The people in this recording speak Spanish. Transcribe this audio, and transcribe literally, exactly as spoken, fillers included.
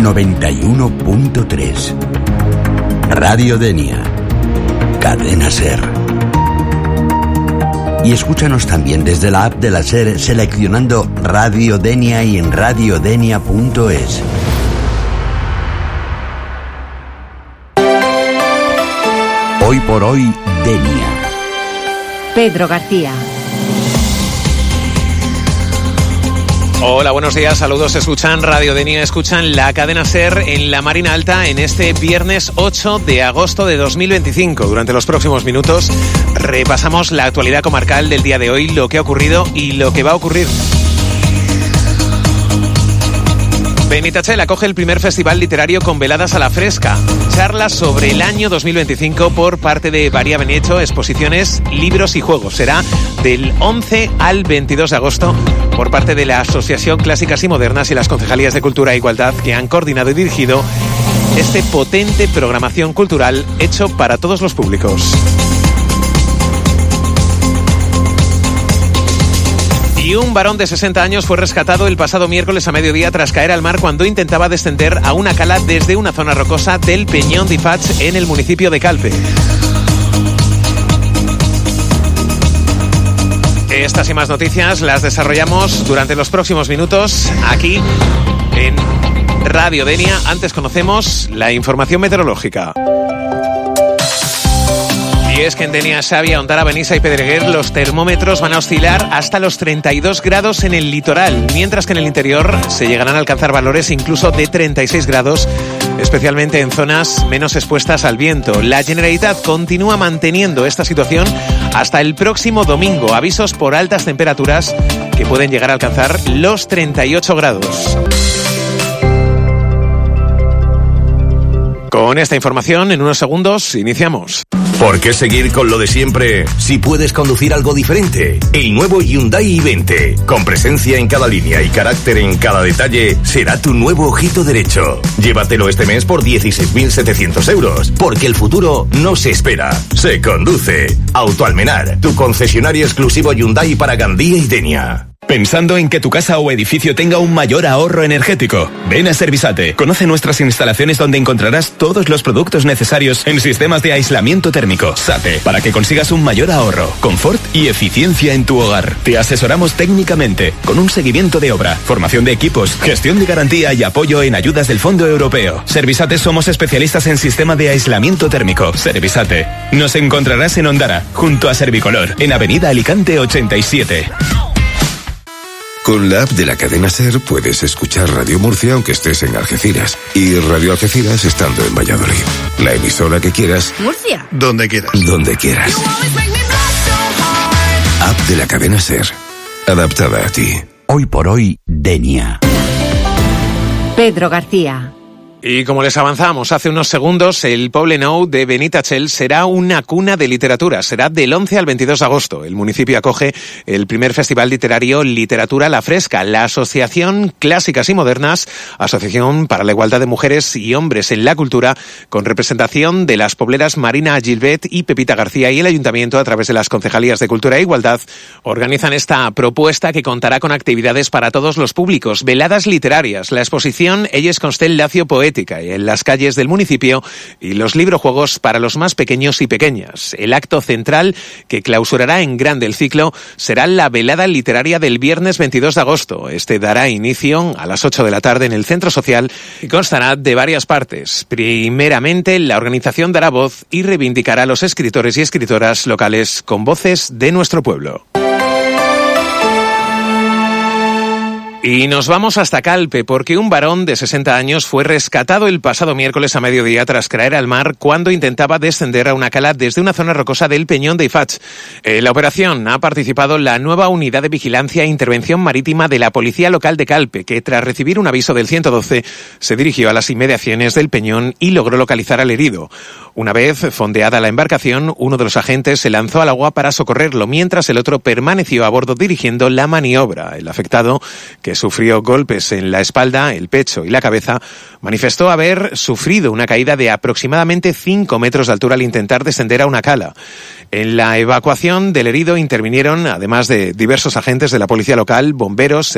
noventa y uno punto tres. Radio Denia. Cadena SER. Y escúchanos también desde la app de la SER seleccionando Radio Denia y en radio denia punto es. Hoy por hoy, Denia. Pedro García. Hola, buenos días, saludos, escuchan Radio Denia, escuchan la cadena SER en la Marina Alta en este viernes ocho de agosto de dos mil veinticinco. Durante los próximos minutos repasamos la actualidad comarcal del día de hoy, lo que ha ocurrido y lo que va a ocurrir. Benítachel acoge el primer festival literario con veladas a la fresca. Charlas sobre el año dos mil veinticinco por parte de María Benecho, exposiciones, libros y juegos. Será del once al veintidós de agosto por parte de la Asociación Clásicas y Modernas y las Concejalías de Cultura e Igualdad, que han coordinado y dirigido este potente programación cultural hecho para todos los públicos. Y un varón de sesenta años fue rescatado el pasado miércoles a mediodía tras caer al mar cuando intentaba descender a una cala desde una zona rocosa del Peñón de Ifats en el municipio de Calpe. Estas y más noticias las desarrollamos durante los próximos minutos aquí en Radio Denia. Antes conocemos la información meteorológica. Y es que en Denia, Xàbia, Ondara, Benissa y Pedreguer los termómetros van a oscilar hasta los treinta y dos grados en el litoral, mientras que en el interior se llegarán a alcanzar valores incluso de treinta y seis grados, especialmente en zonas menos expuestas al viento. La Generalitat continúa manteniendo esta situación hasta el próximo domingo. Avisos por altas temperaturas que pueden llegar a alcanzar los treinta y ocho grados. Con esta información, en unos segundos, iniciamos. ¿Por qué seguir con lo de siempre si puedes conducir algo diferente? El nuevo Hyundai i veinte, con presencia en cada línea y carácter en cada detalle, será tu nuevo ojito derecho. Llévatelo este mes por dieciséis mil setecientos euros, porque el futuro no se espera, se conduce. Autoalmenar, tu concesionario exclusivo Hyundai para Gandía y Denia. ¿Pensando en que tu casa o edificio tenga un mayor ahorro energético? Ven a Servicate. Conoce nuestras instalaciones donde encontrarás todos los productos necesarios en sistemas de aislamiento térmico. SATE, para que consigas un mayor ahorro, confort y eficiencia en tu hogar. Te asesoramos técnicamente, con un seguimiento de obra, formación de equipos, gestión de garantía y apoyo en ayudas del Fondo Europeo. Servicate, somos especialistas en sistema de aislamiento térmico. Servicate. Nos encontrarás en Ondara, junto a Servicolor, en Avenida Alicante ochenta y siete. Con la app de la cadena SER puedes escuchar Radio Murcia aunque estés en Algeciras y Radio Algeciras estando en Valladolid. La emisora que quieras. Murcia. Donde quieras. Donde quieras. App de la cadena SER. Adaptada a ti. Hoy por hoy, Denia. Pedro García. Y como les avanzamos hace unos segundos, el Poblenou de Benítachel será una cuna de literatura. Será del once al veintidós de agosto. El municipio acoge el primer festival literario Literatura a la Fresca. La Asociación Clásicas y Modernas, Asociación para la Igualdad de Mujeres y Hombres en la Cultura, con representación de las pobleras Marina Gilbert y Pepita García, y el Ayuntamiento, a través de las Concejalías de Cultura e Igualdad, organizan esta propuesta que contará con actividades para todos los públicos. Veladas literarias, la exposición Elles Constel Lacio Poética en las calles del municipio y los librojuegos para los más pequeños y pequeñas. El acto central, que clausurará en grande el ciclo, será la velada literaria del viernes veintidós de agosto. Este dará inicio a las ocho de la tarde en el Centro Social y constará de varias partes. Primeramente, la organización dará voz y reivindicará a los escritores y escritoras locales con voces de nuestro pueblo. Y nos vamos hasta Calpe, porque un varón de sesenta años fue rescatado el pasado miércoles a mediodía tras caer al mar cuando intentaba descender a una cala desde una zona rocosa del Peñón de Ifats. En la operación ha participado la nueva Unidad de Vigilancia e Intervención Marítima de la Policía Local de Calpe, que tras recibir un aviso del ciento doce se dirigió a las inmediaciones del Peñón y logró localizar al herido. Una vez fondeada la embarcación, uno de los agentes se lanzó al agua para socorrerlo, mientras el otro permaneció a bordo dirigiendo la maniobra. El afectado, que sufrió golpes en la espalda, el pecho y la cabeza, manifestó haber sufrido una caída de aproximadamente cinco metros de altura al intentar descender a una cala. En la evacuación del herido intervinieron, además de diversos agentes de la policía local, bomberos,